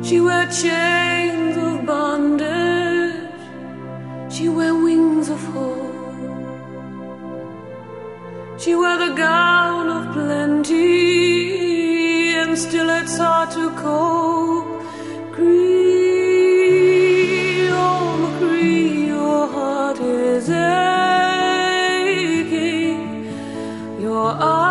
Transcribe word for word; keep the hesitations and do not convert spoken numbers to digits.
She wear chains of bondage, she wear wings of hope. She wear the gown of plenty, and still it's hard to cope. Cree, oh Macree, your heart is aching. Your